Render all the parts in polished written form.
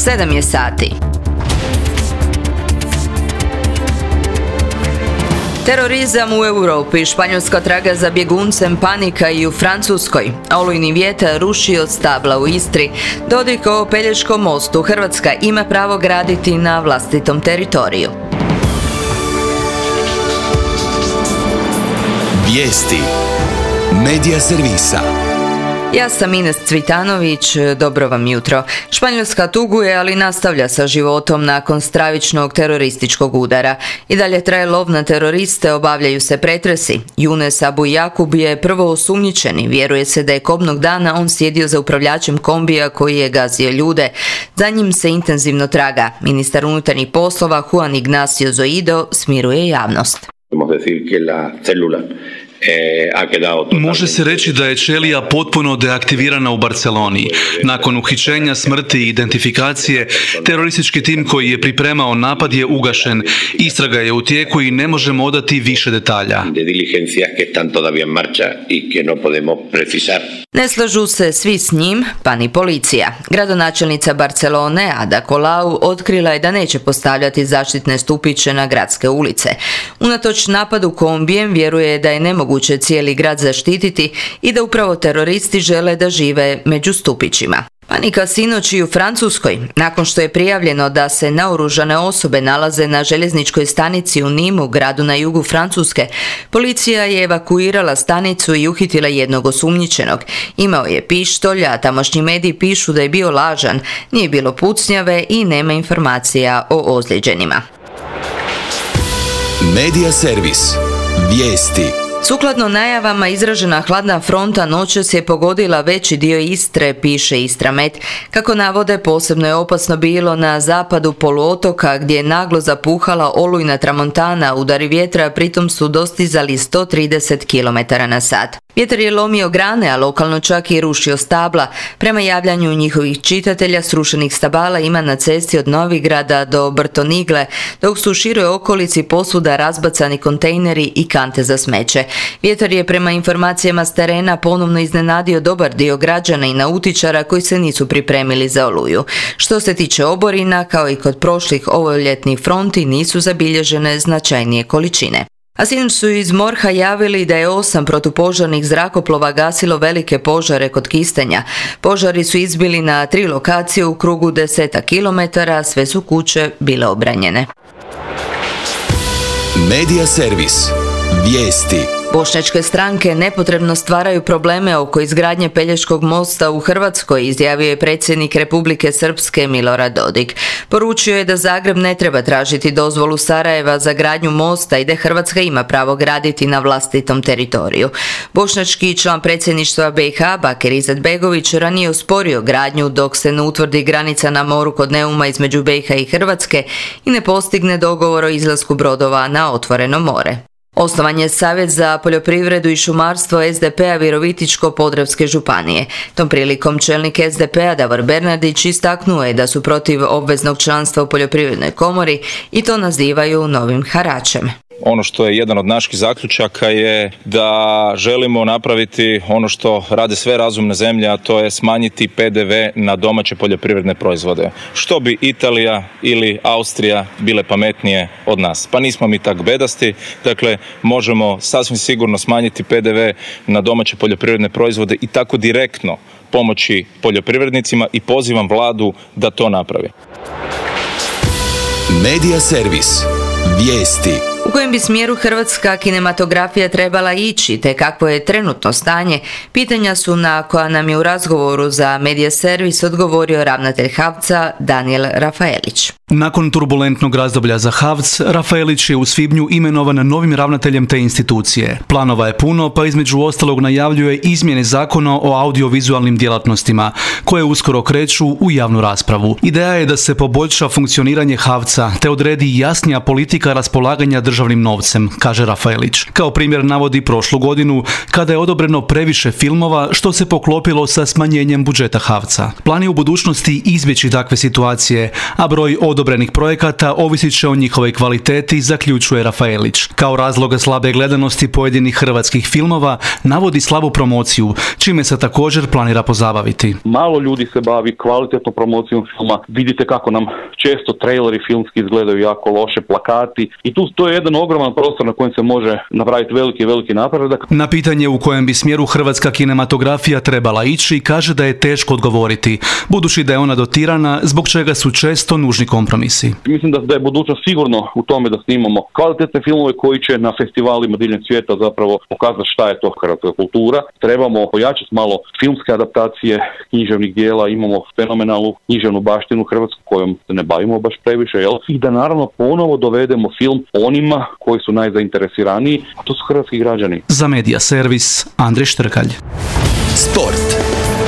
7 je sati. Terorizam u Europi, Španjolska traga za bjeguncem, panika i u Francuskoj. Olujni vjetar ruši od stabla u Istri. Dodik o Pelješkom mostu, Hrvatska ima pravo graditi na vlastitom teritoriju. Vijesti Medija servisa. Ja sam Ines Cvitanović, dobro vam jutro. Španjolska tuguje, ali nastavlja sa životom nakon stravičnog terorističkog udara. I dalje traje lov na teroriste, obavljaju se pretresi. Younes Abu Jakub je prvo osumnjičeni. Vjeruje se da je kobnog dana on sjedio za upravljačem kombija koji je gazio ljude. Za njim se intenzivno traga. Ministar unutarnjih poslova Juan Ignacio Zoido smiruje javnost. Može se reći da je ćelija potpuno deaktivirana u Barceloni. Nakon uhićenja, smrti i identifikacije, teroristički tim koji je pripremao napad je ugašen. Istraga je u tijeku i ne možemo odati više detalja. Ne slažu se svi s njim, pa ni policija. Gradonačelnica Barcelone, Ada Colau, otkrila je da neće postavljati zaštitne stupiće na gradske ulice. Unatoč napadu kombijem vjeruje da je nemoguće cijeli grad zaštititi i da upravo teroristi žele da žive među stupićima. Panika sinoć i u Francuskoj. Nakon što je prijavljeno da se naoružane osobe nalaze na željezničkoj stanici u Nimu, gradu na jugu Francuske, policija je evakuirala stanicu i uhitila jednog osumnjičenog. Imao je pištolj, a tamošnji mediji pišu da je bio lažan, nije bilo pucnjave i nema informacija o ozlijeđenima. Medija servis. Vijesti. Sukladno najavama, izražena hladna fronta noćas je pogodila veći dio Istre, piše Istramet. Kako navode, posebno je opasno bilo na zapadu poluotoka gdje je naglo zapuhala olujna tramontana, udari vjetra pritom su dostizali 130 km/h. Vjetar je lomio grane, a lokalno čak i rušio stabla. Prema javljanju njihovih čitatelja, srušenih stabala ima na cesti od Novigrada do Brtonigle, dok su u široj okolici posvuda razbacani kontejneri i kante za smeće. Vjetar je prema informacijama s terena ponovno iznenadio dobar dio građana i nautičara koji se nisu pripremili za oluju. Što se tiče oborina, kao i kod prošlih ovoljetnih fronti, nisu zabilježene značajnije količine. A sinoć su iz MORH-a javili da je 8 protupožarnih zrakoplova gasilo velike požare kod Kistenja. Požari su izbili na 3 lokacije u krugu 10 kilometara, sve su kuće bile obranjene. Medija servis. Vijesti. Bošnjačke stranke nepotrebno stvaraju probleme oko izgradnje Pelješkog mosta u Hrvatskoj, izjavio je predsjednik Republike Srpske Milorad Dodik. Poručio je da Zagreb ne treba tražiti dozvolu Sarajeva za gradnju mosta i da Hrvatska ima pravo graditi na vlastitom teritoriju. Bošnjački član predsjedništva BiH Bakir Izetbegović ranije osporio gradnju dok se ne utvrdi granica na moru kod Neuma između BiH i Hrvatske i ne postigne dogovor o izlasku brodova na otvoreno more. Osnovan je Savjet za poljoprivredu i šumarstvo SDP-a Virovitičko-podravske županije. Tom prilikom čelnik SDP-a Davor Bernardić istaknuo je da su protiv obveznog članstva u poljoprivrednoj komori i to nazivaju novim haračem. Ono što je jedan od naših zaključaka je da želimo napraviti ono što rade sve razumne zemlje, a to je smanjiti PDV na domaće poljoprivredne proizvode. Što bi Italija ili Austrija bile pametnije od nas? Pa nismo mi tak bedasti, dakle možemo sasvim sigurno smanjiti PDV na domaće poljoprivredne proizvode i tako direktno pomoći poljoprivrednicima i pozivam vladu da to napravi. Medija servis. Vijesti. U kojem bi smjeru hrvatska kinematografija trebala ići, te kakvo je trenutno stanje, pitanja su na koja nam je u razgovoru za Medija servis odgovorio ravnatelj HAVC-a Danijel Rafaelić. Nakon turbulentnog razdoblja za HAVC, Rafaelić je u svibnju imenovan novim ravnateljem te institucije. Planova je puno, pa između ostalog najavljuje izmjene zakona o audiovizualnim djelatnostima, koje uskoro kreću u javnu raspravu. Ideja je da se poboljša funkcioniranje HAVC-a, te odredi jasnija politika raspolaganja državnim državnim novcem, kaže Rafaelić. Kao primjer navodi prošlu godinu kada je odobreno previše filmova što se poklopilo sa smanjenjem budžeta HAVC-a. Plan je u budućnosti izbjeći takve situacije, a broj odobrenih projekata ovisit će o njihovoj kvaliteti, zaključuje Rafaelić. Kao razloga slabe gledanosti pojedinih hrvatskih filmova navodi slabu promociju, čime se također planira pozabaviti. Malo ljudi se bavi kvalitetnom promocijom filma. Vidite kako nam često traileri filmski izgledaju jako loše, plakati, i to je jedan ogroman prostor na kojem se može napraviti veliki napredak. Na pitanje u kojem bi smjeru hrvatska kinematografija trebala ići, kaže da je teško odgovoriti, budući da je ona dotirana, zbog čega su često nužni kompromisi. Mislim da je budućnost sigurno u tome da snimamo kvalitetne filmove koji će na festivalima diljem svijeta zapravo pokazati šta je to hrvatska kultura. Trebamo pojačati malo filmske adaptacije književnih dijela, imamo fenomenalnu književnu baštinu hrvatsku kojom se ne bavimo baš previše, i da naravno ponovo dovedemo film onima koji su najzainteresiraniji, a to su hrvatski građani. Za Medija servis, Andrej Štrkalj. Sport.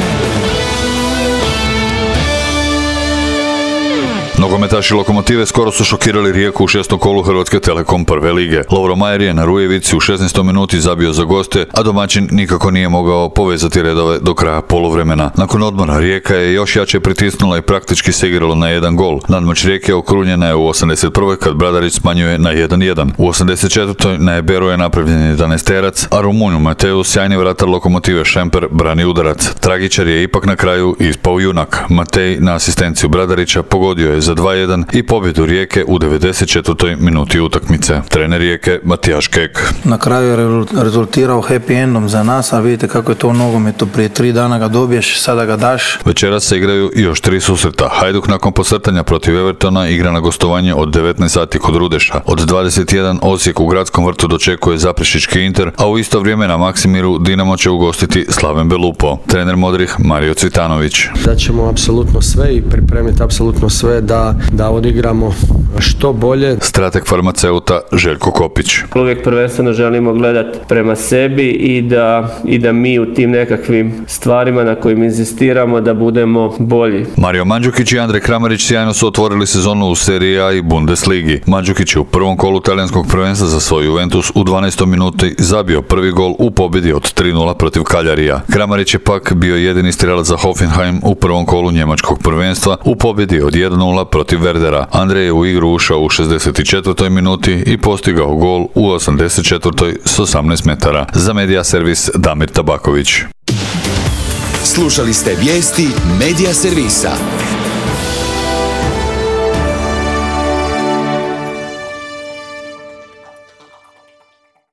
Nogometaši Lokomotive skoro su šokirali Rijeku u 6. kolu Hrvatske Telekom prve lige. Lovro Majer je na Rujevici u 16. minuti zabio za goste, a domaćin nikako nije mogao povezati redove do kraja poluvremena. Nakon odmora Rijeka je još jače pritisnula i praktički se igralo na 1 gol. Nadmoć Rijeke okrunjena je u 81. kad Bradarić smanjuje na 1-1. U 84. na Eberu je napravljen 11-terac, a Rumunju Mateu sjajni vratar Lokomotive Šemper brani udarac. Tragičar je ipak na kraju ispao junak. Matej na asistenciju Bradarića pogodio je za 2-1 i pobjedu Rijeke u 94. minuti utakmice. Trener Rijeke Matijaš Kek. Na kraju je rezultirao happy endom za nas, a vidite kako je to u nogometu. Prije 3 dana ga dobiješ, sada ga daš. Večeras se igraju još 3 susreta. Hajduk nakon posrtanja protiv Evertona igra na gostovanje od 19 sati kod Rudeša. Od 21 Osijek u Gradskom vrtu dočekuje Zaprešićki Inter, a u isto vrijeme na Maksimiru Dinamo će ugostiti Slaven Belupo. Trener modrih Mario Cvitanović. Da ćemo apsolutno sve i pripremiti apsolutno sve da odigramo što bolje. Strateg farmaceuta Željko Kopić. Uvijek prvenstveno želimo gledati prema sebi i da mi u tim nekakvim stvarima na kojim inzistiramo da budemo bolji. Mario Mandžukić i Andrej Kramarić sjajno su otvorili sezonu u Seriji A i Bundesligi. Mandžukić je u prvom kolu talijanskog prvenstva za svoj Juventus u 12. minuti zabio prvi gol u pobjedi od 3-0 protiv Kaljarija. Kramarić je pak bio jedini strelac za Hoffenheim u prvom kolu njemačkog prvenstva u pobjedi od 1-0 protiv Werdera. Andrej je u igru ušao u 64. minuti i postigao gol u 84. s 18 metara. Za Medija servis Damir Tabaković. Slušali ste vijesti Medija servisa.